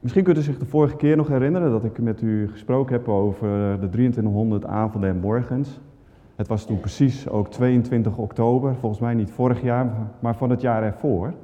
Misschien kunt u zich de vorige keer nog herinneren dat ik met u gesproken heb over de 2300 avonden en morgens. Het was toen precies ook 22 oktober, volgens mij niet vorig jaar, maar van het jaar ervoor.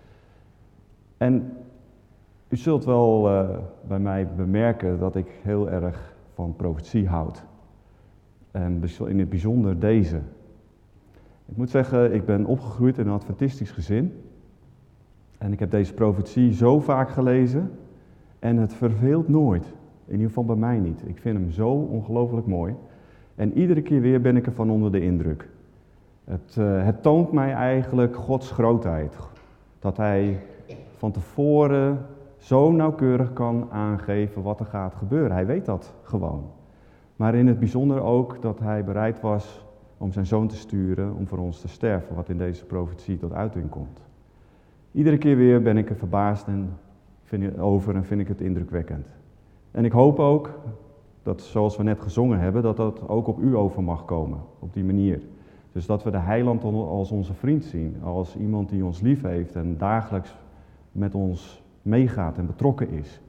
En u zult wel bij mij bemerken dat ik heel erg van profetie houd. En in het bijzonder deze. Ik moet zeggen, ik ben opgegroeid in een adventistisch gezin. En ik heb deze profetie zo vaak gelezen. En het verveelt nooit. In ieder geval bij mij niet. Ik vind hem zo ongelooflijk mooi. En iedere keer weer ben ik ervan onder de indruk. Het toont mij eigenlijk Gods grootheid. Dat Hij van tevoren zo nauwkeurig kan aangeven wat er gaat gebeuren. Hij weet dat gewoon. Maar in het bijzonder ook dat Hij bereid was om zijn Zoon te sturen om voor ons te sterven. Wat in deze profetie tot uiting komt. Iedere keer weer ben ik er verbaasd over en vind ik het indrukwekkend. En ik hoop ook dat, zoals we net gezongen hebben, dat dat ook op u over mag komen, op die manier. Dus dat we de Heiland als onze vriend zien, als iemand die ons lief heeft en dagelijks met ons meegaat en betrokken is.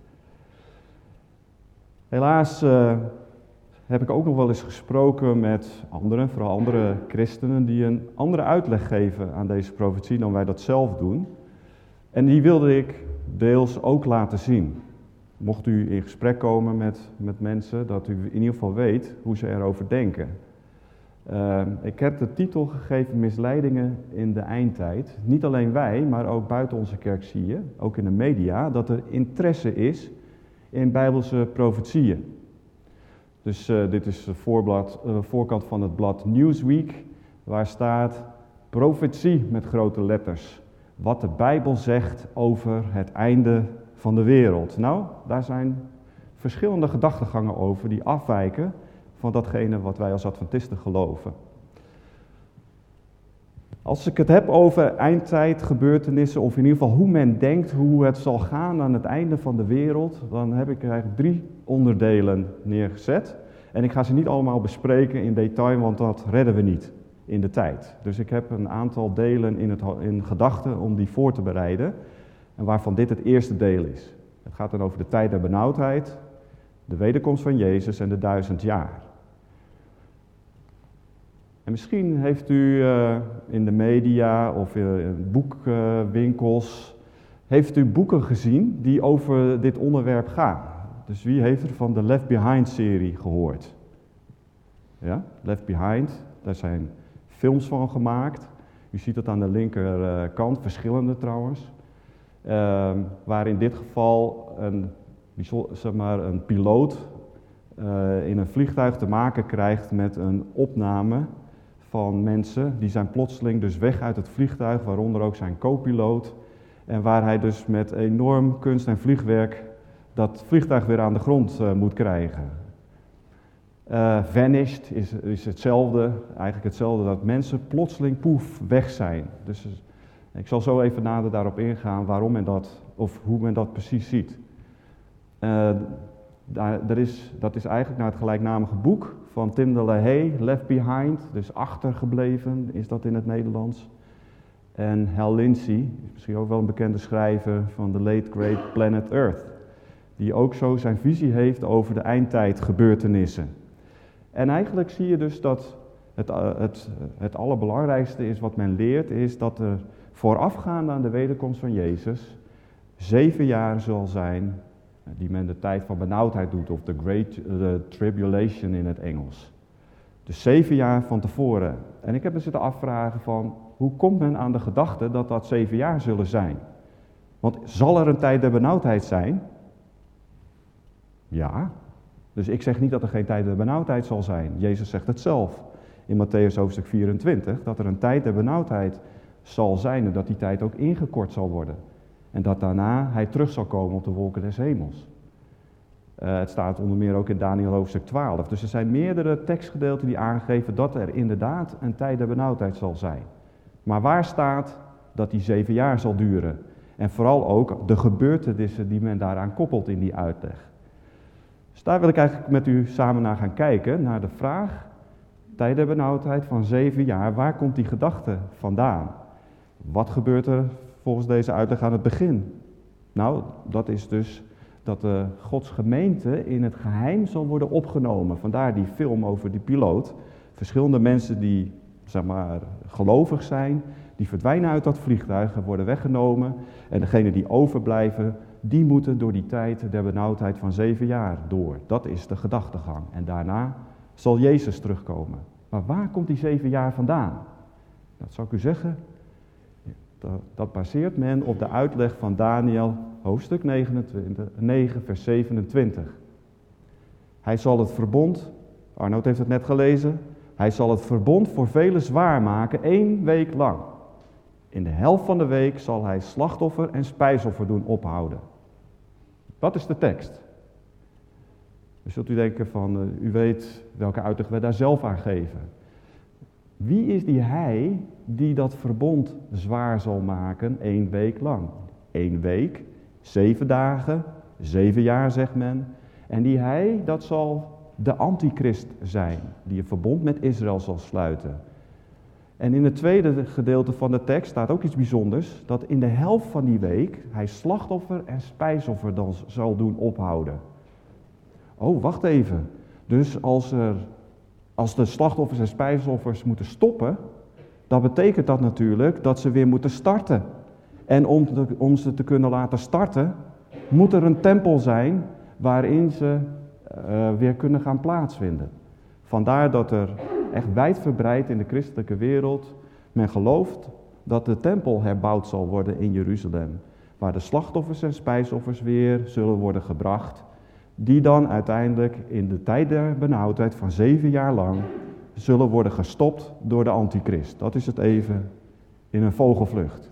Helaas heb ik ook nog wel eens gesproken met anderen, vooral andere christenen, die een andere uitleg geven aan deze profetie dan wij dat zelf doen. En die wilde ik deels ook laten zien. Mocht u in gesprek komen met mensen, dat u in ieder geval weet hoe ze erover denken. Ik heb de titel gegeven Misleidingen in de eindtijd. Niet alleen wij, maar ook buiten onze kerk zie je, ook in de media, dat er interesse is in bijbelse profetieën. Dus dit is de voorkant van het blad Newsweek, waar staat profetie met grote letters. Wat de Bijbel zegt over het einde van de wereld. Nou, daar zijn verschillende gedachtegangen over die afwijken van datgene wat wij als Adventisten geloven. Als ik het heb over eindtijdgebeurtenissen, of in ieder geval hoe men denkt hoe het zal gaan aan het einde van de wereld, dan heb ik eigenlijk 3 onderdelen neergezet. En ik ga ze niet allemaal bespreken in detail, want dat redden we niet in de tijd. Dus ik heb een aantal delen in gedachten om die voor te bereiden. En waarvan dit het eerste deel is. Het gaat dan over de tijd der benauwdheid, de wederkomst van Jezus en de 1000 jaar. En misschien heeft u in de media of in boekwinkels, heeft u boeken gezien die over dit onderwerp gaan. Dus wie heeft er van de Left Behind-serie gehoord? Ja, Left Behind, daar zijn films van gemaakt. U ziet het aan de linkerkant, verschillende trouwens. Waar in dit geval een piloot in een vliegtuig te maken krijgt met een opname van mensen. Die zijn plotseling dus weg uit het vliegtuig, waaronder ook zijn co-piloot. En waar hij dus met enorm kunst en vliegwerk dat vliegtuig weer aan de grond moet krijgen. Vanished is hetzelfde, eigenlijk hetzelfde, dat mensen plotseling poef weg zijn. Dus ik zal zo even nader daarop ingaan waarom men dat, of hoe men dat precies ziet. Dat is eigenlijk naar het gelijknamige boek van Tim de LaHaye, Left Behind, dus achtergebleven is dat in het Nederlands. En Hal Lindsey, misschien ook wel een bekende schrijver van The Late Great Planet Earth, die ook zo zijn visie heeft over de eindtijdgebeurtenissen. En eigenlijk zie je dus dat het allerbelangrijkste is wat men leert, is dat er voorafgaand aan de wederkomst van Jezus 7 jaar zal zijn, die men de tijd van benauwdheid doet, of the tribulation in het Engels. Dus 7 jaar van tevoren. En ik heb me zitten afvragen van, hoe komt men aan de gedachte dat dat 7 jaar zullen zijn? Want zal er een tijd der benauwdheid zijn? Ja. Dus ik zeg niet dat er geen tijd der benauwdheid zal zijn. Jezus zegt het zelf in Mattheüs hoofdstuk 24, dat er een tijd der benauwdheid zal zijn en dat die tijd ook ingekort zal worden. En dat daarna hij terug zal komen op de wolken des hemels. Het staat onder meer ook in Daniël hoofdstuk 12. Dus er zijn meerdere tekstgedeelten die aangeven dat er inderdaad een tijd der benauwdheid zal zijn. Maar waar staat dat die 7 jaar zal duren? En vooral ook de gebeurtenissen die men daaraan koppelt in die uitleg. Dus daar wil ik eigenlijk met u samen naar gaan kijken, naar de vraag, tijd der benauwdheid van 7 jaar, waar komt die gedachte vandaan? Wat gebeurt er volgens deze uitleg aan het begin? Nou, dat is dus dat Gods gemeente in het geheim zal worden opgenomen. Vandaar die film over die piloot. Verschillende mensen die, zeg maar, gelovig zijn, die verdwijnen uit dat vliegtuig en worden weggenomen. En degenen die overblijven, die moeten door die tijd der benauwdheid van 7 jaar door. Dat is de gedachtegang. En daarna zal Jezus terugkomen. Maar waar komt die 7 jaar vandaan? Dat zou ik u zeggen. Dat baseert men op de uitleg van Daniël, hoofdstuk 9, vers 27. Hij zal het verbond, Arnoud heeft het net gelezen, hij zal het verbond voor velen zwaar maken 1 week lang. In de helft van de week zal hij slachtoffer en spijsoffer doen ophouden. Dat is de tekst. Dan zult u denken van, u weet welke uitleg we daar zelf aan geven. Wie is die hij die dat verbond zwaar zal maken 1 week lang? 1 week, 7 dagen, 7 jaar zegt men. En die hij, dat zal de antichrist zijn, die een verbond met Israël zal sluiten. En in het tweede gedeelte van de tekst staat ook iets bijzonders, dat in de helft van die week hij slachtoffer en spijsoffer dan zal doen ophouden. Oh, wacht even. Dus als de slachtoffers en spijsoffers moeten stoppen, dan betekent dat natuurlijk dat ze weer moeten starten. En om ze te kunnen laten starten, moet er een tempel zijn waarin ze weer kunnen gaan plaatsvinden. Vandaar dat er echt wijdverbreid in de christelijke wereld men gelooft dat de tempel herbouwd zal worden in Jeruzalem. Waar de slachtoffers en spijsoffers weer zullen worden gebracht. Die dan uiteindelijk in de tijd der benauwdheid van 7 jaar lang zullen worden gestopt door de antichrist. Dat is het even in een vogelvlucht.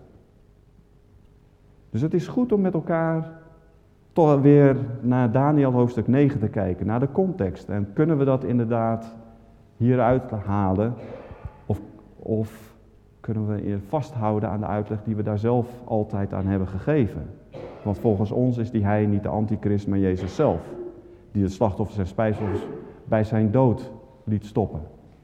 Dus het is goed om met elkaar toch weer naar Daniël hoofdstuk 9 te kijken, naar de context. En kunnen we dat inderdaad hieruit halen? Of kunnen we vasthouden aan de uitleg die we daar zelf altijd aan hebben gegeven? Want volgens ons is die hij niet de antichrist, maar Jezus zelf. Die de slachtoffers en spijsoffers bij zijn dood liet stoppen.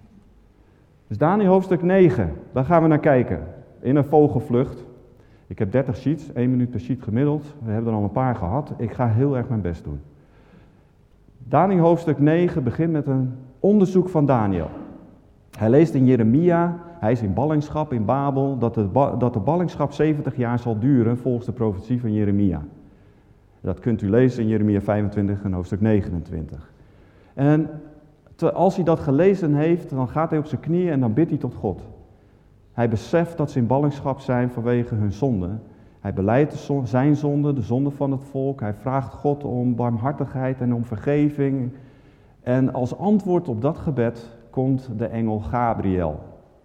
Dus Daniël hoofdstuk 9, daar gaan we naar kijken. In een vogelvlucht. Ik heb 30 sheets, 1 minuut per sheet gemiddeld. We hebben er al een paar gehad. Ik ga heel erg mijn best doen. Daniël hoofdstuk 9 begint met een onderzoek van Daniël. Hij leest in Jeremia, hij is in ballingschap in Babel, dat de ballingschap 70 jaar zal duren volgens de profetie van Jeremia. Dat kunt u lezen in Jeremia 25 en hoofdstuk 29. En als hij dat gelezen heeft, dan gaat hij op zijn knieën en dan bidt hij tot God. Hij beseft dat ze in ballingschap zijn vanwege hun zonde. Hij belijdt zijn zonde, de zonde van het volk. Hij vraagt God om barmhartigheid en om vergeving. En als antwoord op dat gebed komt de engel Gabriel.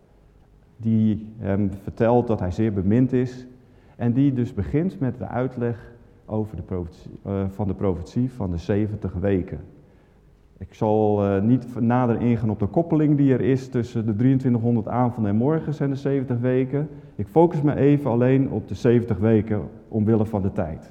Die hem vertelt dat hij zeer bemind is. En die dus begint met de uitleg over de profetie van de 70 weken. Ik zal niet nader ingaan op de koppeling die er is tussen de 2300 avonden en morgens en de 70 weken. Ik focus me even alleen op de 70 weken omwille van de tijd.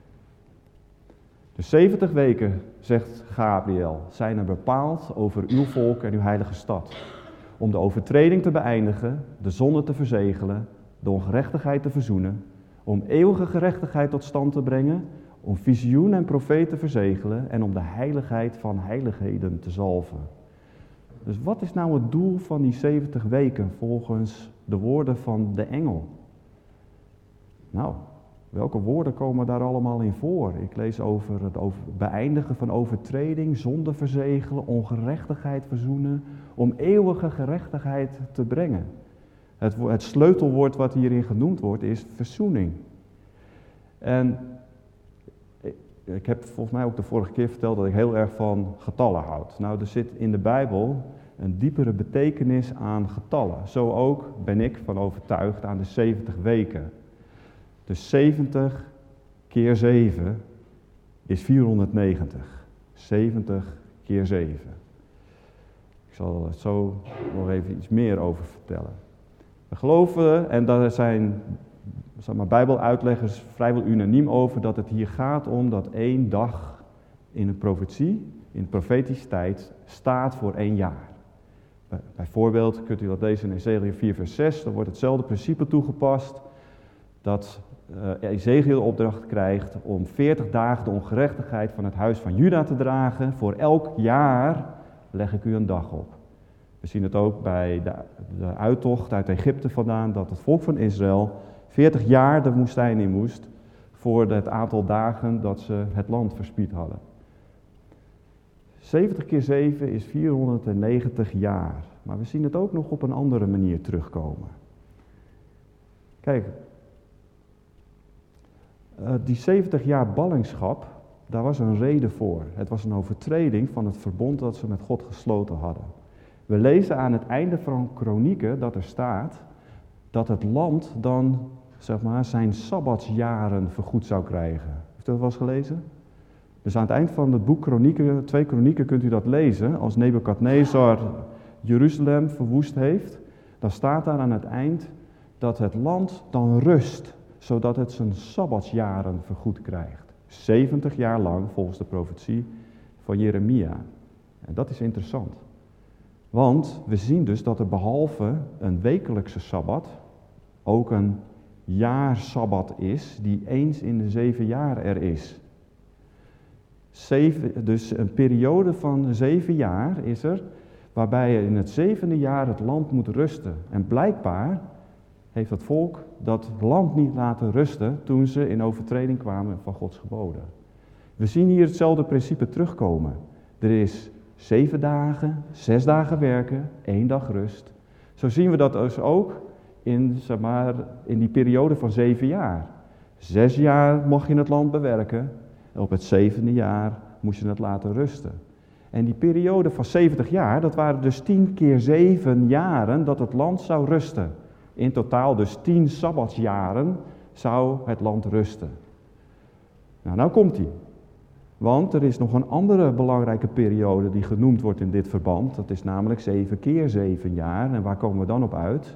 De 70 weken, zegt Gabriel, zijn er bepaald over uw volk en uw heilige stad. Om de overtreding te beëindigen, de zonde te verzegelen, de ongerechtigheid te verzoenen, om eeuwige gerechtigheid tot stand te brengen, om visioen en profeet te verzegelen en om de heiligheid van heiligheden te zalven. Dus wat is nou het doel van die 70 weken volgens de woorden van de engel? Nou, welke woorden komen daar allemaal in voor? Ik lees over het beëindigen van overtreding, zonde verzegelen, ongerechtigheid verzoenen, om eeuwige gerechtigheid te brengen. Het sleutelwoord wat hierin genoemd wordt is verzoening. En ik heb volgens mij ook de vorige keer verteld dat ik heel erg van getallen houd. Nou, er zit in de Bijbel een diepere betekenis aan getallen. Zo ook ben ik van overtuigd aan de 70 weken. Dus 70 keer 7 is 490. 70 keer 7. Ik zal er zo nog even iets meer over vertellen. We geloven, en daar zijn Bijbeluitleggers vrijwel unaniem over, dat het hier gaat om dat 1 dag in een profetie, in de profetische tijd, staat voor 1 jaar. Bijvoorbeeld kunt u dat lezen in Ezekiel 4 vers 6, dan wordt hetzelfde principe toegepast. dat Ezekiel opdracht krijgt om 40 dagen de ongerechtigheid van het huis van Juda te dragen. Voor elk jaar leg ik u een dag op. We zien het ook bij de uittocht uit Egypte vandaan, dat het volk van Israël 40 jaar de woestijn in moest voor het aantal dagen dat ze het land verspied hadden. 70 keer 7 is 490 jaar. Maar we zien het ook nog op een andere manier terugkomen. Kijk, die 70 jaar ballingschap, daar was een reden voor. Het was een overtreding van het verbond dat ze met God gesloten hadden. We lezen aan het einde van Kronieken dat er staat dat het land dan, zeg maar, zijn sabbatsjaren vergoed zou krijgen. Heeft u dat wel eens gelezen? Dus aan het eind van het boek Kronieken, 2 Kronieken, kunt u dat lezen. Als Nebukadnezar Jeruzalem verwoest heeft, dan staat daar aan het eind dat het land dan rust, zodat het zijn sabbatsjaren vergoed krijgt. 70 jaar lang volgens de profetie van Jeremia. En dat is interessant. Want we zien dus dat er behalve een wekelijkse sabbat ook een jaarsabbat is die eens in de 7 jaar er is. Dus een periode van 7 jaar is er, waarbij in het 7e jaar het land moet rusten. En blijkbaar heeft het volk dat land niet laten rusten toen ze in overtreding kwamen van Gods geboden. We zien hier hetzelfde principe terugkomen. Er is 7 dagen, 6 dagen werken, 1 dag rust. Zo zien we dat dus ook in die periode van 7 jaar. 6 jaar mocht je het land bewerken. En op het 7e jaar moest je het laten rusten. En die periode van 70 jaar, dat waren dus 10 keer 7 jaren dat het land zou rusten. In totaal dus 10 sabbatsjaren zou het land rusten. Nou komt ie. Want er is nog een andere belangrijke periode die genoemd wordt in dit verband. Dat is namelijk 7 keer 7 jaar. En waar komen we dan op uit?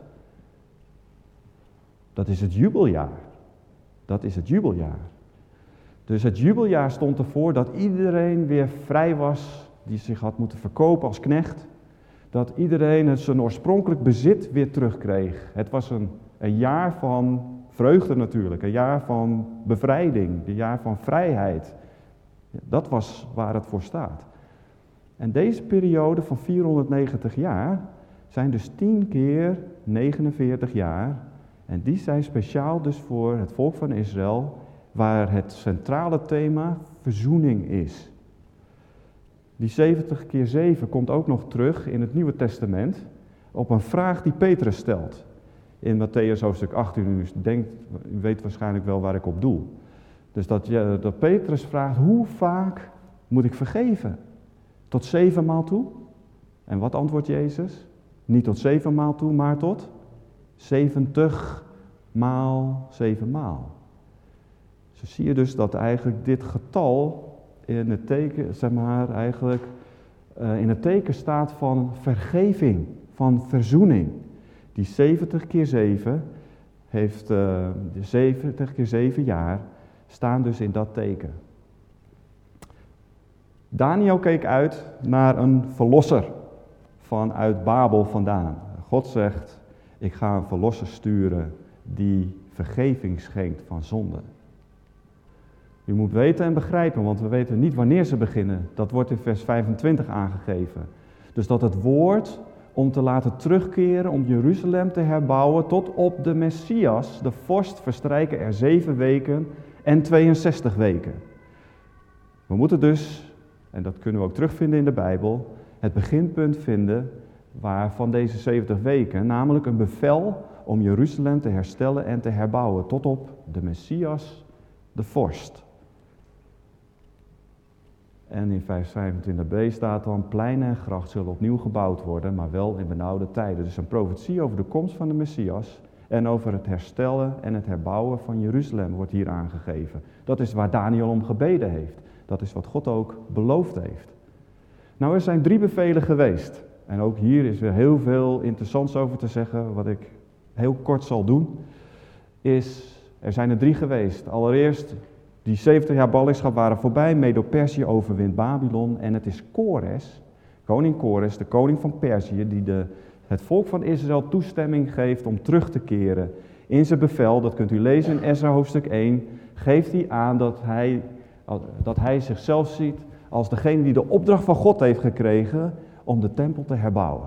Dat is het jubeljaar. Dat is het jubeljaar. Dus het jubeljaar stond ervoor dat iedereen weer vrij was, die zich had moeten verkopen als knecht. Dat iedereen zijn oorspronkelijk bezit weer terugkreeg. Het was een jaar van vreugde natuurlijk, een jaar van bevrijding, een jaar van vrijheid. Dat was waar het voor staat. En deze periode van 490 jaar zijn dus 10 keer 49 jaar. En die zijn speciaal dus voor het volk van Israël, waar het centrale thema verzoening is. Die 70 keer 7 komt ook nog terug in het Nieuwe Testament op een vraag die Petrus stelt. In Mattheüs hoofdstuk 18, u weet waarschijnlijk wel waar ik op doel. Dus dat Petrus vraagt, hoe vaak moet ik vergeven? Tot 7 maal toe? En wat antwoordt Jezus? Niet tot 7 maal toe, maar tot 70 maal 7 maal. Zo zie je dus dat eigenlijk dit getal in het teken, in het teken staat van vergeving, van verzoening. Die 70 keer 7 heeft de 70 keer 7 jaar staan dus in dat teken. Daniel keek uit naar een verlosser vanuit Babel vandaan. God zegt, ik ga een verlosser sturen die vergeving schenkt van zonde. U moet weten en begrijpen, want we weten niet wanneer ze beginnen. Dat wordt in vers 25 aangegeven. Dus dat het woord om te laten terugkeren, om Jeruzalem te herbouwen tot op de Messias, de vorst, verstrijken er 7 weken en 62 weken. We moeten dus, en dat kunnen we ook terugvinden in de Bijbel, het beginpunt vinden van deze 70 weken, namelijk een bevel om Jeruzalem te herstellen en te herbouwen tot op de Messias, de vorst. En in vers 25b staat dan, pleinen en gracht zullen opnieuw gebouwd worden, maar wel in benauwde tijden. Dus een profetie over de komst van de Messias en over het herstellen en het herbouwen van Jeruzalem wordt hier aangegeven. Dat is waar Daniel om gebeden heeft. Dat is wat God ook beloofd heeft. Nou, er zijn 3 bevelen geweest. En ook hier is weer heel veel interessants over te zeggen. Wat ik heel kort zal doen, er zijn er 3 geweest. Allereerst, die 70 jaar ballingschap waren voorbij. Medo-Perzië overwint Babylon. En het is Kores, koning Kores, de koning van Perzië, die het volk van Israël toestemming geeft om terug te keren In zijn bevel, dat kunt u lezen in Ezra hoofdstuk 1, geeft hij aan dat hij zichzelf ziet als degene die de opdracht van God heeft gekregen om de tempel te herbouwen.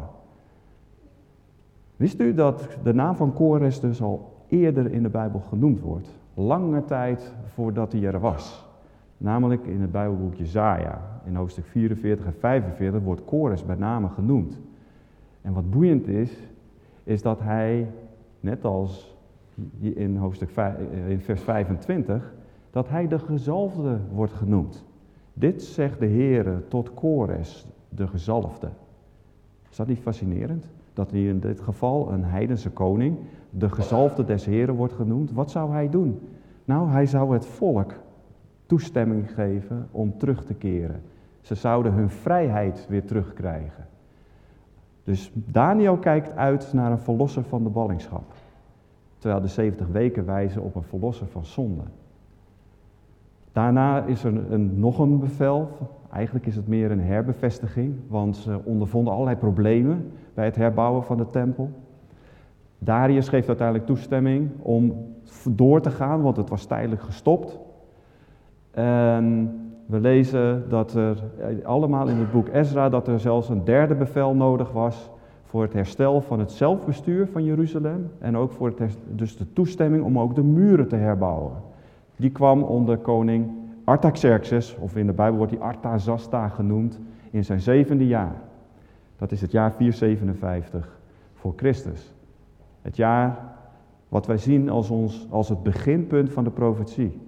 Wist u dat de naam van Kores dus al eerder in de Bijbel genoemd wordt? Lange tijd voordat hij er was. Namelijk in het Bijbelboek Jesaja. In hoofdstuk 44 en 45 wordt Kores bij name genoemd. En wat boeiend is dat hij, net als in vers 25, dat hij de gezalfde wordt genoemd. Dit zegt de Heere tot Kores, de gezalfde. Is dat niet fascinerend? Dat hij in dit geval een heidense koning, de gezalfde des Heeren wordt genoemd. Wat zou hij doen? Nou, hij zou het volk toestemming geven om terug te keren. Ze zouden hun vrijheid weer terugkrijgen. Dus Daniel kijkt uit naar een verlosser van de ballingschap. Terwijl de 70 weken wijzen op een verlosser van zonde. Daarna is er nog een bevel. Eigenlijk is het meer een herbevestiging, want ze ondervonden allerlei problemen bij het herbouwen van de tempel. Darius geeft uiteindelijk toestemming om door te gaan, want het was tijdelijk gestopt. En we lezen dat er allemaal in het boek Ezra dat er zelfs een derde bevel nodig was voor het herstel van het zelfbestuur van Jeruzalem en ook voor dus de toestemming om ook de muren te herbouwen. Die kwam onder koning Artaxerxes, of in de Bijbel wordt hij Artazasta genoemd, in zijn 7e jaar. Dat is het jaar 457 voor Christus. Het jaar wat wij zien als het beginpunt van de profetie.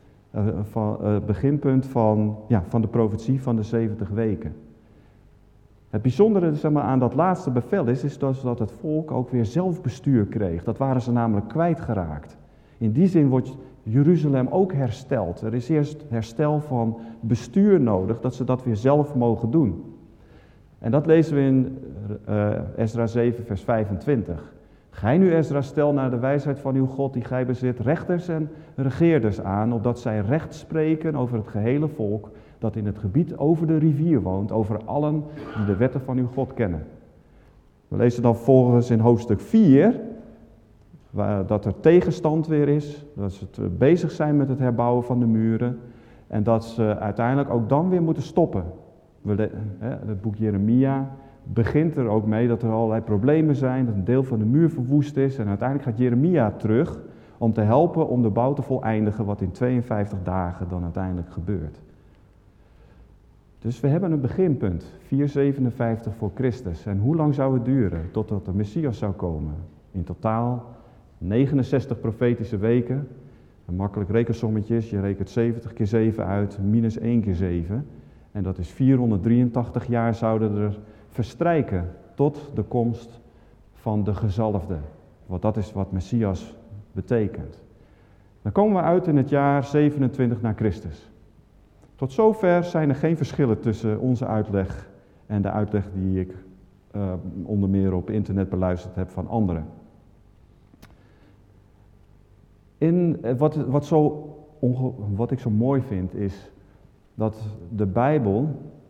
Het beginpunt van de profetie van de 70 weken. Het bijzondere aan dat laatste bevel is dat het volk ook weer zelfbestuur kreeg. Dat waren ze namelijk kwijtgeraakt. In die zin wordt Jeruzalem ook hersteld. Er is eerst herstel van bestuur nodig, dat ze dat weer zelf mogen doen. En dat lezen we in Ezra 7 vers 25. Gij nu, Ezra, stel naar de wijsheid van uw God die gij bezit, rechters en regeerders aan, opdat zij recht spreken over het gehele volk, dat in het gebied over de rivier woont, over allen die de wetten van uw God kennen. We lezen dan volgens in hoofdstuk 4, dat er tegenstand weer is, dat ze bezig zijn met het herbouwen van de muren, en dat ze uiteindelijk ook dan weer moeten stoppen. Het boek Jeremia begint er ook mee dat er allerlei problemen zijn, dat een deel van de muur verwoest is, en uiteindelijk gaat Jeremia terug om te helpen om de bouw te voleindigen, wat in 52 dagen dan uiteindelijk gebeurt. Dus we hebben een beginpunt, 457 voor Christus. En hoe lang zou het duren totdat de Messias zou komen? In totaal 69 profetische weken. Een makkelijk rekensommetje is, je rekent 70 keer 7 uit, minus 1 keer 7. En dat is 483 jaar zouden er verstrijken tot de komst van de gezalfde. Want dat is wat Messias betekent. Dan komen we uit in het jaar 27 na Christus. Tot zover zijn er geen verschillen tussen onze uitleg en de uitleg die ik onder meer op internet beluisterd heb van anderen. Wat ik zo mooi vind is dat de Bijbel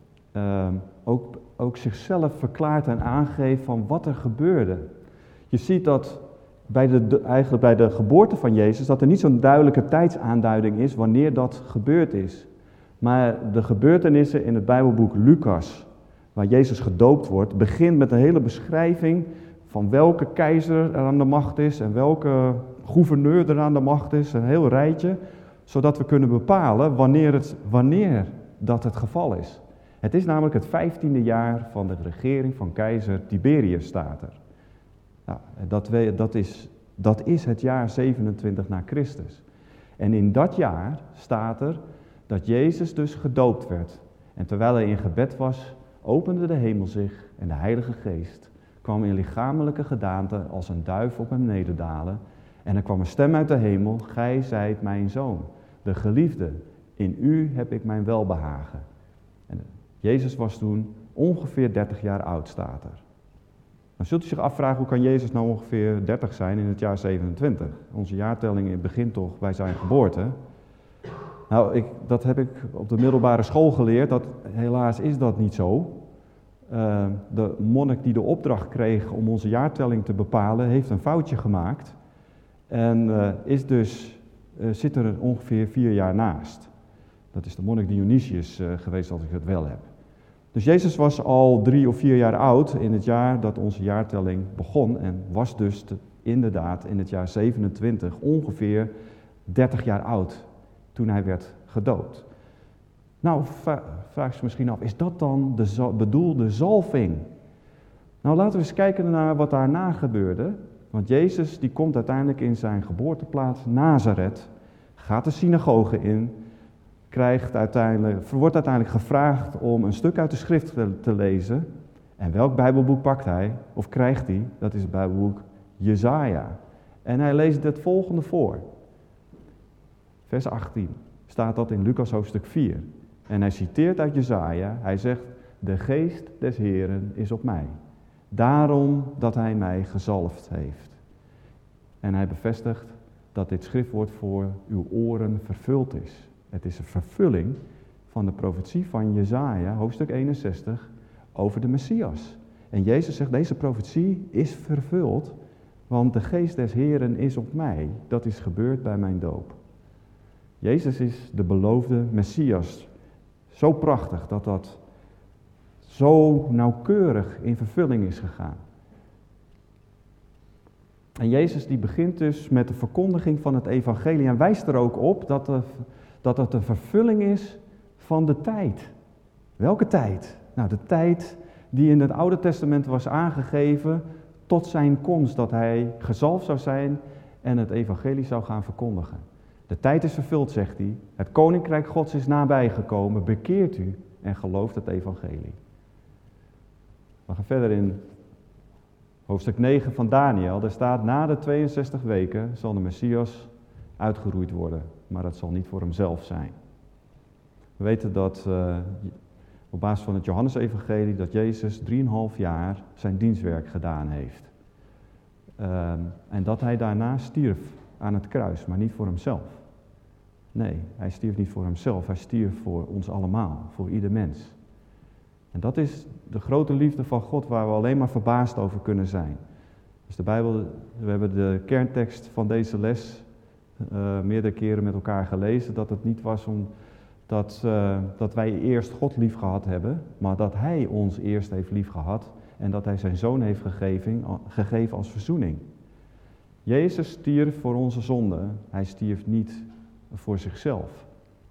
ook zichzelf verklaart en aangeeft van wat er gebeurde. Je ziet dat eigenlijk bij de geboorte van Jezus dat er niet zo'n duidelijke tijdsaanduiding is wanneer dat gebeurd is. Maar de gebeurtenissen in het Bijbelboek Lucas, waar Jezus gedoopt wordt, begint met een hele beschrijving van welke keizer er aan de macht is en welke gouverneur er aan de macht is, een heel rijtje, zodat we kunnen bepalen wanneer dat het geval is. Het is namelijk het 15e jaar van de regering van keizer Tiberius, staat er. Nou, dat is het jaar 27 na Christus. En in dat jaar staat er dat Jezus dus gedoopt werd. En terwijl hij in gebed was, opende de hemel zich en de Heilige Geest kwam in lichamelijke gedaante als een duif op hem nederdalen. En er kwam een stem uit de hemel: gij zijt mijn zoon, de geliefde, in u heb ik mijn welbehagen. En Jezus was toen ongeveer 30 jaar oud, staat er. Dan zult u zich afvragen, hoe kan Jezus nou ongeveer 30 zijn in het jaar 27? Onze jaartelling begint toch bij zijn geboorte. Nou, dat heb ik op de middelbare school geleerd, helaas is dat niet zo. De monnik die de opdracht kreeg om onze jaartelling te bepalen, heeft een foutje gemaakt. En zit er ongeveer 4 jaar naast. Dat is de monnik Dionysius geweest, als ik het wel heb. Dus Jezus was al 3 of 4 jaar oud in het jaar dat onze jaartelling begon. En was dus inderdaad in het jaar 27 ongeveer 30 jaar oud toen hij werd gedoopt. Nou, vraag je misschien af, is dat dan de bedoelde zalving? Nou, laten we eens kijken naar wat daarna gebeurde. Want Jezus die komt uiteindelijk in zijn geboorteplaats Nazareth, gaat de synagoge in, wordt uiteindelijk gevraagd om een stuk uit de schrift te lezen. En welk Bijbelboek pakt hij, of krijgt hij? Dat is het Bijbelboek Jesaja. En hij leest het volgende voor. Vers 18 staat dat in Lucas hoofdstuk 4. En hij citeert uit Jesaja, hij zegt, de geest des Heeren is op mij. Daarom dat hij mij gezalfd heeft. En hij bevestigt dat dit schriftwoord voor uw oren vervuld is. Het is een vervulling van de profetie van Jesaja, hoofdstuk 61, over de Messias. En Jezus zegt, deze profetie is vervuld, want de geest des Heeren is op mij. Dat is gebeurd bij mijn doop. Jezus is de beloofde Messias. Zo prachtig dat dat zo nauwkeurig in vervulling is gegaan. En Jezus die begint dus met de verkondiging van het evangelie en wijst er ook op dat het een vervulling is van de tijd. Welke tijd? Nou, de tijd die in het Oude Testament was aangegeven tot zijn komst, dat hij gezalfd zou zijn en het evangelie zou gaan verkondigen. De tijd is vervuld, zegt hij. Het koninkrijk Gods is nabijgekomen. Bekeert u en gelooft het evangelie. We gaan verder in hoofdstuk 9 van Daniel. Daar staat, na de 62 weken zal de Messias uitgeroeid worden. Maar dat zal niet voor hemzelf zijn. We weten dat op basis van het Johannesevangelie dat Jezus 3,5 jaar zijn dienstwerk gedaan heeft. En dat hij daarna stierf aan het kruis, maar niet voor hemzelf. Nee, hij stierf niet voor hemzelf, hij stierf voor ons allemaal, voor ieder mens. En dat is de grote liefde van God waar we alleen maar verbaasd over kunnen zijn. Dus de Bijbel, we hebben de kerntekst van deze les meerdere keren met elkaar gelezen, dat het niet was dat wij eerst God lief gehad hebben, maar dat hij ons eerst heeft lief gehad en dat hij zijn zoon heeft gegeven als verzoening. Jezus stierf voor onze zonden, hij stierf niet voor zichzelf.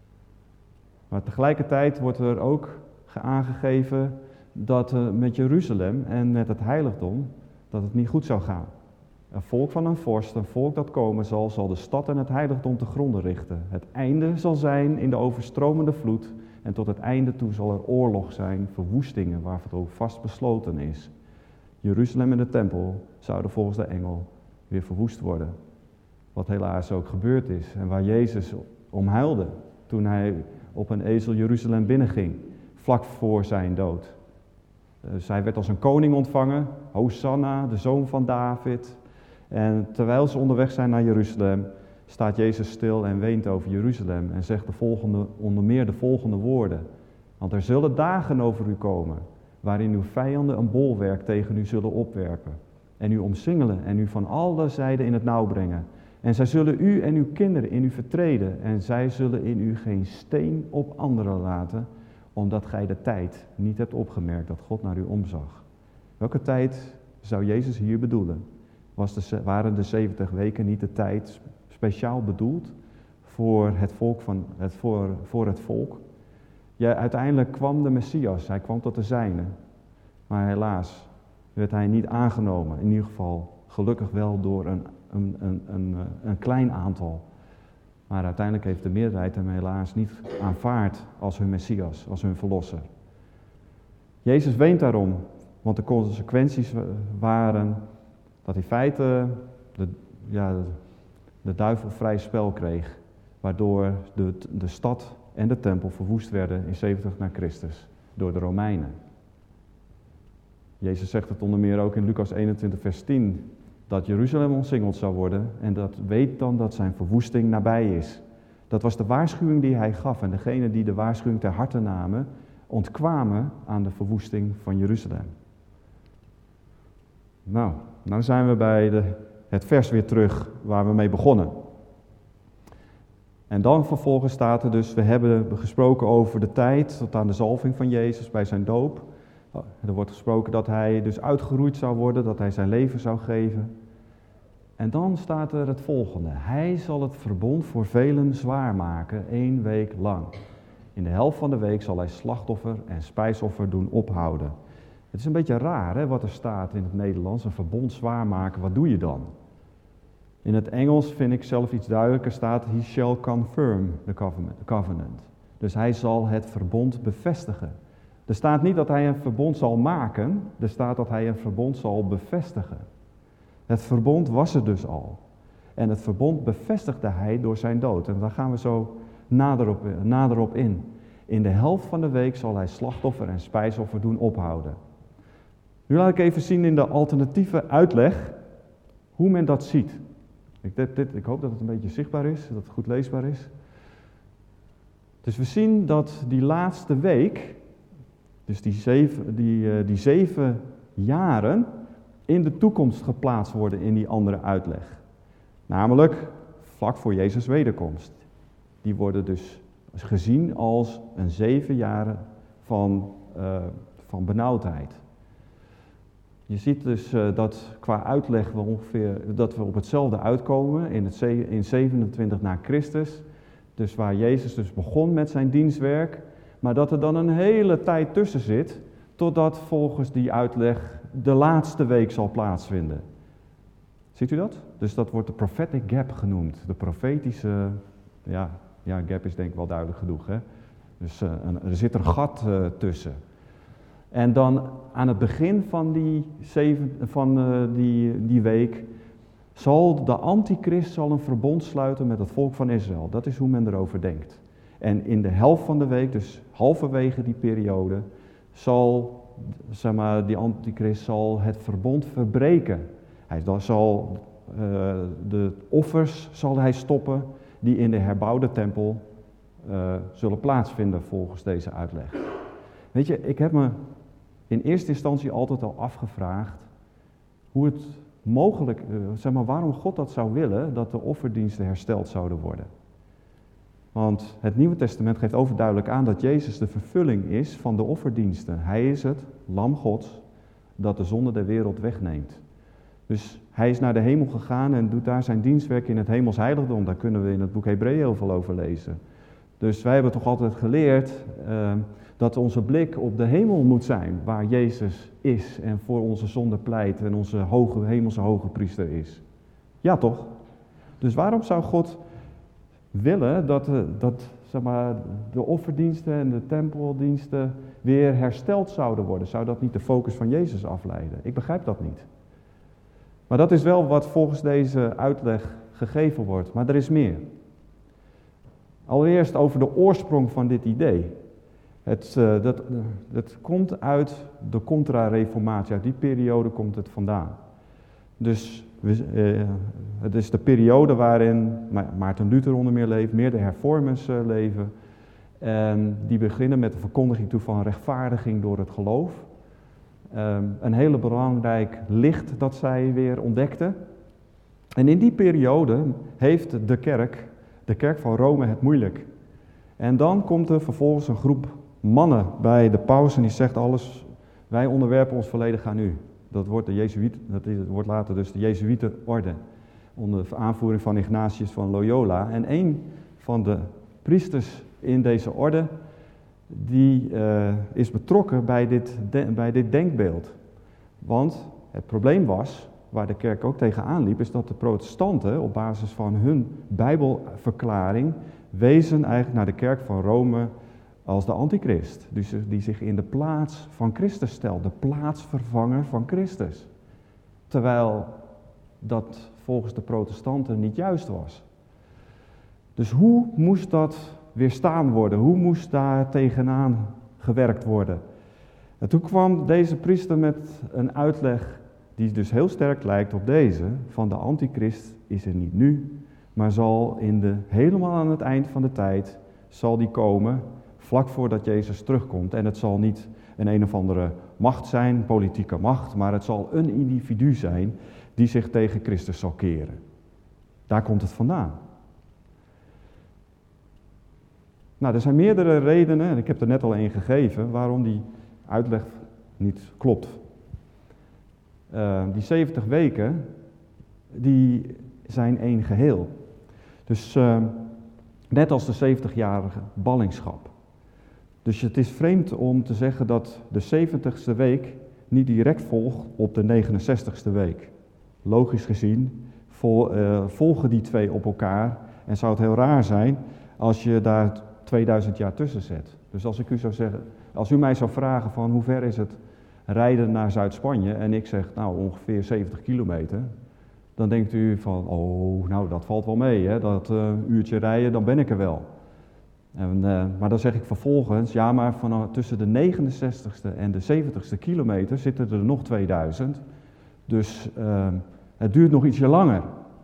Maar tegelijkertijd wordt er ook aangegeven dat met Jeruzalem en met het heiligdom, dat het niet goed zou gaan. Een volk van een vorst, een volk dat komen zal de stad en het heiligdom te gronden richten. Het einde zal zijn in de overstromende vloed en tot het einde toe zal er oorlog zijn, verwoestingen waar het ook vast besloten is. Jeruzalem en de tempel zouden volgens de engel weer verwoest worden. Wat helaas ook gebeurd is en waar Jezus om huilde toen hij op een ezel Jeruzalem binnenging, vlak voor zijn dood. Dus hij werd als een koning ontvangen, Hosanna, de zoon van David. En terwijl ze onderweg zijn naar Jeruzalem, staat Jezus stil en weent over Jeruzalem en zegt onder meer de volgende woorden. Want er zullen dagen over u komen, waarin uw vijanden een bolwerk tegen u zullen opwerpen. En u omsingelen en u van alle zijden in het nauw brengen. En zij zullen u en uw kinderen in u vertreden. En zij zullen in u geen steen op anderen laten, omdat gij de tijd niet hebt opgemerkt dat God naar u omzag. Welke tijd zou Jezus hier bedoelen? Waren de 70 weken niet de tijd speciaal bedoeld voor het volk? Ja, uiteindelijk kwam de Messias, hij kwam tot de zijnen. Maar helaas werd hij niet aangenomen. In ieder geval gelukkig wel door een klein aantal. Maar uiteindelijk heeft de meerderheid hem helaas niet aanvaard als hun Messias, als hun verlosser. Jezus weent daarom, want de consequenties waren dat in feite de duivel vrij spel kreeg, waardoor de stad en de tempel verwoest werden in 70 na Christus door de Romeinen. Jezus zegt het onder meer ook in Lucas 21 vers 10, dat Jeruzalem omsingeld zou worden en dat weet dan dat zijn verwoesting nabij is. Dat was de waarschuwing die hij gaf en degenen die de waarschuwing ter harte namen, ontkwamen aan de verwoesting van Jeruzalem. Nou zijn we bij het vers weer terug waar we mee begonnen. En dan vervolgens staat er dus, we hebben gesproken over de tijd tot aan de zalving van Jezus bij zijn doop. Er wordt gesproken dat hij dus uitgeroeid zou worden, dat hij zijn leven zou geven. En dan staat er het volgende. Hij zal het verbond voor velen zwaar maken, 1 week lang. In de helft van de week zal hij slachtoffer en spijsoffer doen ophouden. Het is een beetje raar hè, wat er staat in het Nederlands, een verbond zwaar maken, wat doe je dan? In het Engels vind ik zelf iets duidelijker staat, he shall confirm the covenant. Dus hij zal het verbond bevestigen. Er staat niet dat hij een verbond zal maken, er staat dat hij een verbond zal bevestigen. Het verbond was er dus al. En het verbond bevestigde hij door zijn dood. En daar gaan we zo nader op in. In de helft van de week zal hij slachtoffer en spijsoffer doen ophouden. Nu laat ik even zien in de alternatieve uitleg hoe men dat ziet. Ik hoop dat het een beetje zichtbaar is, dat het goed leesbaar is. Dus we zien dat die laatste week, dus die 7 jaren, in de toekomst geplaatst worden in die andere uitleg. Namelijk vlak voor Jezus' wederkomst. Die worden dus gezien als een 7 jaren van benauwdheid. Je ziet dus dat qua uitleg dat we op hetzelfde uitkomen in 27 na Christus. Dus waar Jezus dus begon met zijn dienstwerk. Maar dat er dan een hele tijd tussen zit, totdat volgens die uitleg de laatste week zal plaatsvinden. Ziet u dat? Dus dat wordt de prophetic gap genoemd. De profetische, ja gap is denk ik wel duidelijk genoeg. Hè? Dus er zit een gat tussen. En dan aan het begin van die week zal de antichrist een verbond sluiten met het volk van Israël. Dat is hoe men erover denkt. En in de helft van de week, dus halverwege die periode, zal die antichrist het verbond verbreken. De offers zal hij stoppen die in de herbouwde tempel zullen plaatsvinden volgens deze uitleg. Weet je, ik heb me in eerste instantie altijd al afgevraagd hoe het mogelijk, waarom God dat zou willen dat de offerdiensten hersteld zouden worden. Want het Nieuwe Testament geeft overduidelijk aan dat Jezus de vervulling is van de offerdiensten. Hij is het lam Gods dat de zonde der wereld wegneemt. Dus hij is naar de hemel gegaan en doet daar zijn dienstwerk in het hemels heiligdom. Daar kunnen we in het boek Hebreeën heel veel over lezen. Dus wij hebben toch altijd geleerd dat onze blik op de hemel moet zijn, waar Jezus is en voor onze zonde pleit en onze hemelse hoge priester is. Ja toch? Dus waarom zou God willen dat de offerdiensten en de tempeldiensten weer hersteld zouden worden? Zou dat niet de focus van Jezus afleiden? Ik begrijp dat niet. Maar dat is wel wat volgens deze uitleg gegeven wordt. Maar er is meer. Allereerst over de oorsprong van dit idee. Het komt uit de contra-reformatie. Uit die periode komt het vandaan. Dus het is de periode waarin Maarten Luther onder meer leeft, meer de hervormers leven. En die beginnen met de verkondiging toe van rechtvaardiging door het geloof. Een hele belangrijk licht dat zij weer ontdekten. En in die periode heeft de kerk van Rome het moeilijk. En dan komt er vervolgens een groep mannen bij de paus en die zegt alles, wij onderwerpen ons volledig aan u. Dat wordt wordt later dus de Jezuïetenorde, onder aanvoering van Ignatius van Loyola. En een van de priesters in deze orde, die is betrokken bij dit denkbeeld. Want het probleem was, waar de kerk ook tegenaan liep, is dat de protestanten op basis van hun Bijbelverklaring wezen eigenlijk naar de kerk van Rome als de antichrist. Dus die zich in de plaats van Christus stelt, de plaatsvervanger van Christus. Terwijl dat volgens de protestanten niet juist was. Dus hoe moest dat weerstaan worden? Hoe moest daar tegenaan gewerkt worden? En toen kwam deze priester met een uitleg die dus heel sterk lijkt op deze, van de antichrist is er niet nu, maar zal helemaal aan het eind van de tijd, zal die komen, vlak voordat Jezus terugkomt. En het zal niet een of andere macht zijn, politieke macht, maar het zal een individu zijn die zich tegen Christus zal keren. Daar komt het vandaan. Nou, er zijn meerdere redenen, en ik heb er net al één gegeven, waarom die uitleg niet klopt. Die 70 weken, die zijn één geheel. Dus net als de 70-jarige ballingschap. Dus het is vreemd om te zeggen dat de 70ste week niet direct volgt op de 69ste week. Logisch gezien volgen die twee op elkaar en zou het heel raar zijn als je daar 2000 jaar tussen zet. Dus als u mij zou vragen van hoe ver is het rijden naar Zuid-Spanje en ik zeg nou ongeveer 70 kilometer, dan denkt u van nou dat valt wel mee, hè? Dat uurtje rijden, dan ben ik er wel. Maar dan zeg ik vervolgens, ja maar tussen de 69ste en de 70ste kilometer zitten er nog 2000, dus het duurt nog ietsje langer.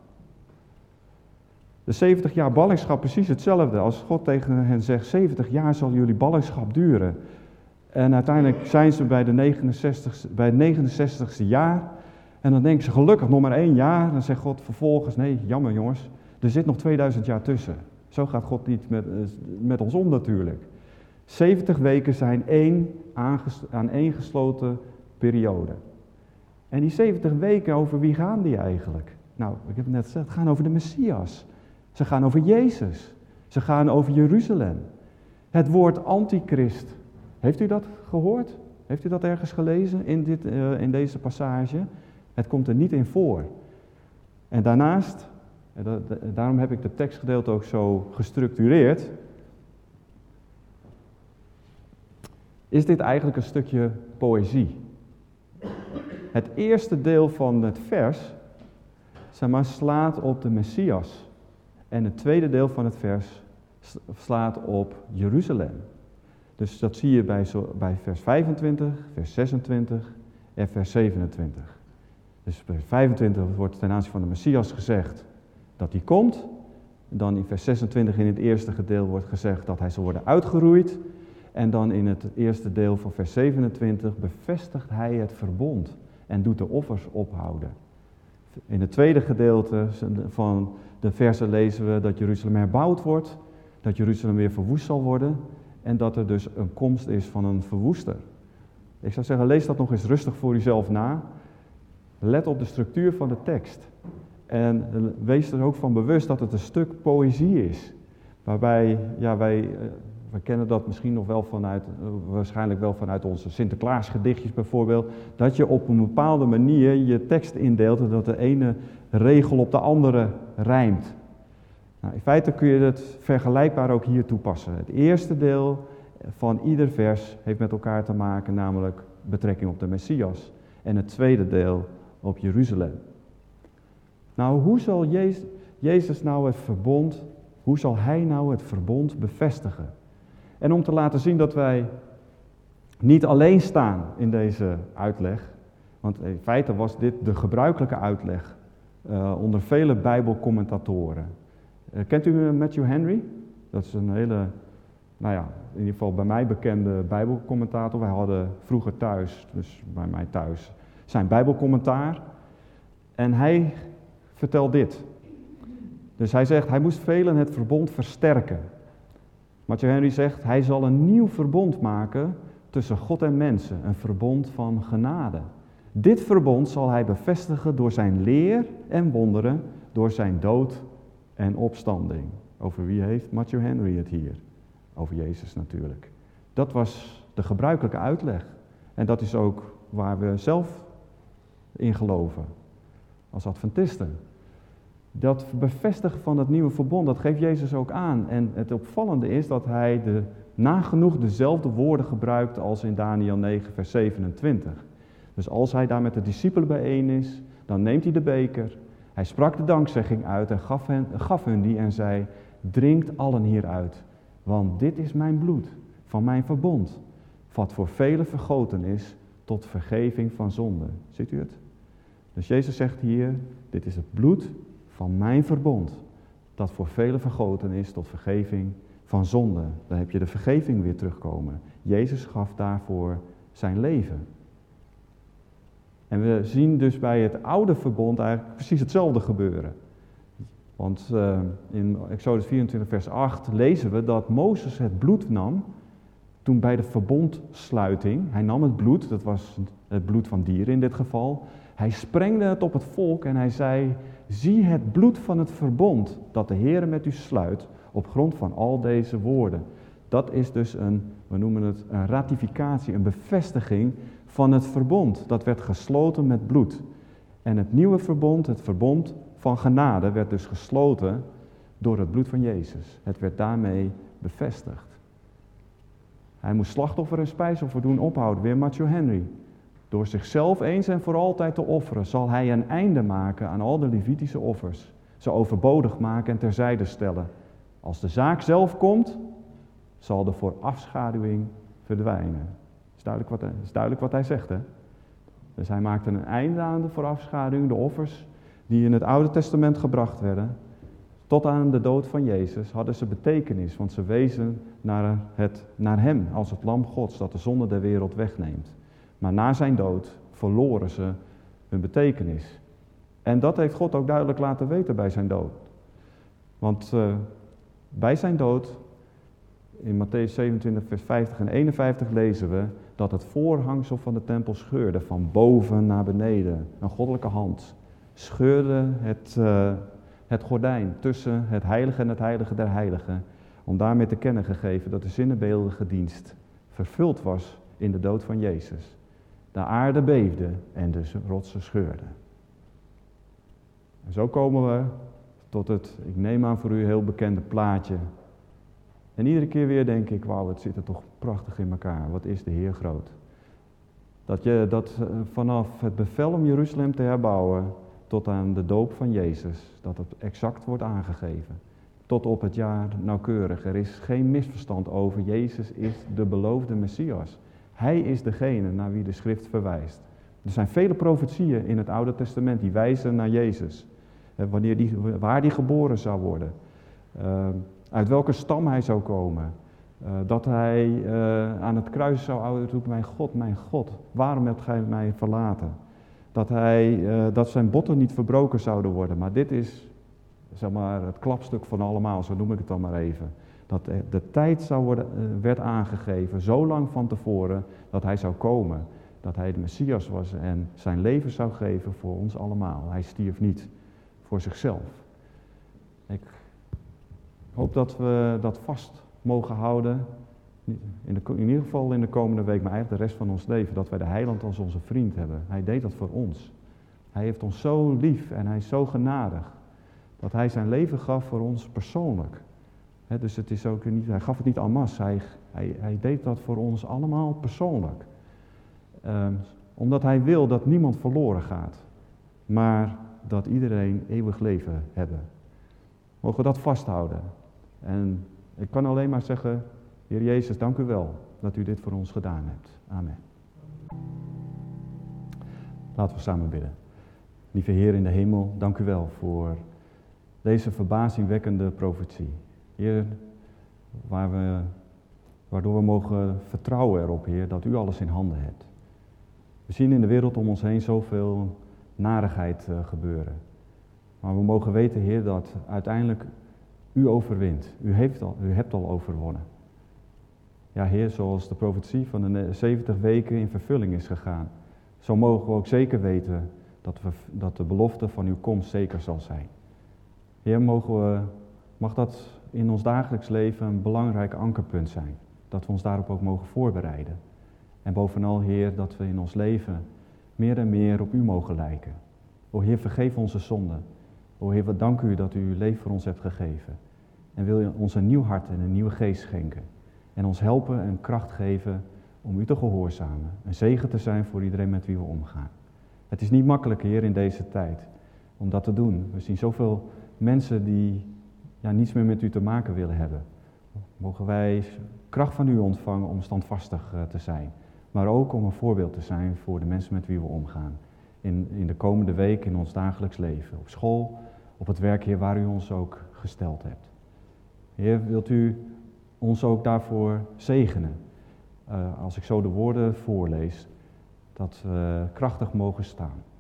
De 70 jaar ballingschap precies hetzelfde. Als God tegen hen zegt, 70 jaar zal jullie ballingschap duren. En uiteindelijk zijn ze bij het 69ste jaar. En dan denken ze, gelukkig nog maar 1 jaar. Dan zegt God vervolgens, nee, jammer jongens, er zit nog 2000 jaar tussen. Zo gaat God niet met ons om natuurlijk. 70 weken zijn aaneengesloten periode. En die 70 weken, over wie gaan die eigenlijk? Nou, ik heb het net gezegd, het gaan over de Messias. Ze gaan over Jezus. Ze gaan over Jeruzalem. Het woord antichrist, heeft u dat gehoord? Heeft u dat ergens gelezen in deze passage? Het komt er niet in voor. En daarnaast, daarom heb ik de tekstgedeelte ook zo gestructureerd, is dit eigenlijk een stukje poëzie. Het eerste deel van het vers, slaat op de Messias. En het tweede deel van het vers slaat op Jeruzalem. Dus dat zie je bij vers 25, vers 26 en vers 27. Dus vers 25 wordt ten aanzien van de Messias gezegd dat hij komt. Dan in vers 26 in het eerste gedeelte wordt gezegd dat hij zal worden uitgeroeid. En dan in het eerste deel van vers 27 bevestigt hij het verbond en doet de offers ophouden. In het tweede gedeelte van de versen lezen we dat Jeruzalem herbouwd wordt, dat Jeruzalem weer verwoest zal worden en dat er dus een komst is van een verwoester. Ik zou zeggen, lees dat nog eens rustig voor uzelf na. Let op de structuur van de tekst. En wees er ook van bewust dat het een stuk poëzie is. Waarbij, ja, wij kennen dat misschien nog wel waarschijnlijk wel vanuit onze Sinterklaasgedichtjes bijvoorbeeld, dat je op een bepaalde manier je tekst indeelt en dat de ene regel op de andere rijmt. Nou, in feite kun je het vergelijkbaar ook hier toepassen. Het eerste deel van ieder vers heeft met elkaar te maken, namelijk betrekking op de Messias. En het tweede deel op Jeruzalem. Nou, hoe zal Jezus nou hoe zal hij nou het verbond bevestigen? En om te laten zien dat wij niet alleen staan in deze uitleg, want in feite was dit de gebruikelijke uitleg onder vele Bijbelcommentatoren. Kent u Matthew Henry? Dat is een hele, in ieder geval bij mij bekende Bijbelcommentator. Wij hadden vroeger thuis, dus bij mij thuis, zijn Bijbelcommentaar. En hij vertelt dit. Dus hij zegt, hij moest velen het verbond versterken. Matthew Henry zegt, hij zal een nieuw verbond maken tussen God en mensen. Een verbond van genade. Dit verbond zal hij bevestigen door zijn leer en wonderen, door zijn dood en opstanding. Over wie heeft Matthew Henry het hier? Over Jezus natuurlijk. Dat was de gebruikelijke uitleg. En dat is ook waar we zelf in geloven. Als Adventisten. Dat bevestigen van het nieuwe verbond, dat geeft Jezus ook aan. En het opvallende is dat hij nagenoeg dezelfde woorden gebruikt als in Daniel 9 vers 27. Dus als hij daar met de discipelen bijeen is, dan neemt hij de beker. Hij sprak de dankzegging uit en gaf hun die en zei, drinkt allen hieruit. Want dit is mijn bloed van mijn verbond, wat voor velen vergoten is tot vergeving van zonde. Ziet u het? Dus Jezus zegt hier, dit is het bloed van mijn verbond, dat voor velen vergoten is tot vergeving van zonde. Dan heb je de vergeving weer terugkomen. Jezus gaf daarvoor zijn leven. En we zien dus bij het oude verbond eigenlijk precies hetzelfde gebeuren. Want in Exodus 24 vers 8 lezen we dat Mozes het bloed nam toen bij de verbondsluiting. Hij nam het bloed, dat was het bloed van dieren in dit geval. Hij sprengde het op het volk en hij zei: zie het bloed van het verbond dat de Heere met u sluit op grond van al deze woorden. Dat is dus we noemen het een ratificatie, een bevestiging van het verbond. Dat werd gesloten met bloed. En het nieuwe verbond, het verbond van genade, werd dus gesloten door het bloed van Jezus. Het werd daarmee bevestigd. Hij moest slachtoffer en spijsoffer doen ophouden, weer Matthew Henry. Door zichzelf eens en voor altijd te offeren, zal hij een einde maken aan al de Levitische offers. Ze overbodig maken en terzijde stellen. Als de zaak zelf komt, zal de voorafschaduwing verdwijnen. Is duidelijk wat hij zegt, hè? Dus hij maakte een einde aan de voorafschaduwing, de offers die in het Oude Testament gebracht werden. Tot aan de dood van Jezus hadden ze betekenis, want ze wezen naar hem als het lam Gods dat de zonde der wereld wegneemt. Maar na zijn dood verloren ze hun betekenis. En dat heeft God ook duidelijk laten weten bij zijn dood. Want bij zijn dood, in Mattheüs 27 vers 50 en 51 lezen we dat het voorhangsel van de tempel scheurde van boven naar beneden. Een goddelijke hand scheurde het gordijn tussen het heilige en het heilige der heiligen, om daarmee te kennen gegeven dat de zinnebeeldige dienst vervuld was in de dood van Jezus. De aarde beefde en de rotsen scheurden. En zo komen we tot het, ik neem aan voor u, heel bekende plaatje. En iedere keer weer denk ik, wauw, het zit er toch prachtig in elkaar. Wat is de Heer groot. Dat vanaf het bevel om Jeruzalem te herbouwen tot aan de doop van Jezus, dat het exact wordt aangegeven. Tot op het jaar nauwkeurig. Er is geen misverstand over. Jezus is de beloofde Messias. Hij is degene naar wie de schrift verwijst. Er zijn vele profetieën in het Oude Testament die wijzen naar Jezus. Waar die geboren zou worden. Uit welke stam hij zou komen. Dat hij aan het kruis zou uitroepen, mijn God, waarom hebt gij mij verlaten? Dat zijn botten niet verbroken zouden worden. Maar dit is, zeg maar, het klapstuk van allemaal, zo noem ik het dan maar even. Dat de tijd werd aangegeven, zo lang van tevoren, dat hij zou komen. Dat hij de Messias was en zijn leven zou geven voor ons allemaal. Hij stierf niet voor zichzelf. Ik hoop dat we dat vast mogen houden. In ieder geval in de komende week, maar eigenlijk de rest van ons leven. Dat wij de Heiland als onze vriend hebben. Hij deed dat voor ons. Hij heeft ons zo lief en hij is zo genadig. Dat hij zijn leven gaf voor ons persoonlijk. Dus het is ook niet, hij gaf het niet en masse. Hij deed dat voor ons allemaal persoonlijk. Omdat hij wil dat niemand verloren gaat. Maar dat iedereen eeuwig leven hebben. Mogen we dat vasthouden. En ik kan alleen maar zeggen, Heer Jezus, dank u wel dat u dit voor ons gedaan hebt. Amen. Laten we samen bidden. Lieve Heer in de hemel, dank u wel voor deze verbazingwekkende profetie. Heer, waardoor we mogen vertrouwen erop, Heer, dat u alles in handen hebt. We zien in de wereld om ons heen zoveel narigheid gebeuren. Maar we mogen weten, Heer, dat uiteindelijk u overwint. U hebt al overwonnen. Ja, Heer, zoals de profetie van de 70 weken in vervulling is gegaan, zo mogen we ook zeker weten dat de belofte van uw komst zeker zal zijn. Heer, mag dat in ons dagelijks leven een belangrijk ankerpunt zijn. Dat we ons daarop ook mogen voorbereiden. En bovenal, Heer, dat we in ons leven meer en meer op u mogen lijken. O Heer, vergeef onze zonden. O Heer, wat dank u dat u uw leven voor ons hebt gegeven. En wil u ons een nieuw hart en een nieuwe geest schenken. En ons helpen en kracht geven om u te gehoorzamen. Een zegen te zijn voor iedereen met wie we omgaan. Het is niet makkelijk, Heer, in deze tijd om dat te doen. We zien zoveel mensen die niets meer met u te maken willen hebben. Mogen wij kracht van u ontvangen om standvastig te zijn. Maar ook om een voorbeeld te zijn voor de mensen met wie we omgaan. In de komende week in ons dagelijks leven. Op school, op het werk, Heer, waar u ons ook gesteld hebt. Heer, wilt u ons ook daarvoor zegenen? Als ik zo de woorden voorlees, dat we krachtig mogen staan.